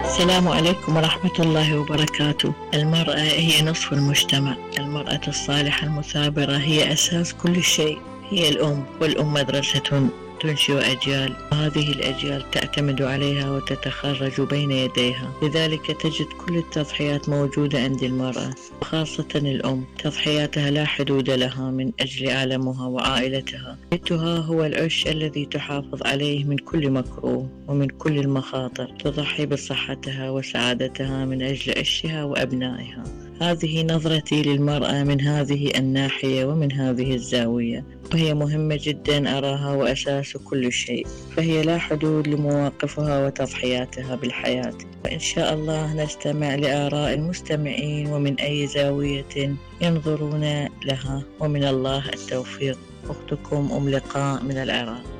السلام عليكم ورحمة الله وبركاته. المرأة هي نصف المجتمع. المرأة الصالحة المثابرة هي أساس كل شيء. هي الأم، والأم مدرسة تنشئ أجيال، وهذه الأجيال تعتمد عليها وتتخرج بين يديها. لذلك تجد كل التضحيات موجودة عند المرأة، وخاصة الأم. تضحياتها لا حدود لها من أجل عالمها وعائلتها. بيتها هو العش الذي تحافظ عليه من كل مكروه ومن كل المخاطر. تضحي بصحتها وسعادتها من أجل عشها وأبنائها. هذه نظرتي للمرأة من هذه الناحية ومن هذه الزاوية، وهي مهمة جدا أراها وأساس كل شيء. فهي لا حدود لمواقفها وتضحياتها بالحياة. وإن شاء الله نستمع لآراء المستمعين ومن أي زاوية ينظرون لها، ومن الله التوفيق. أختكم أم لقاء من العراق.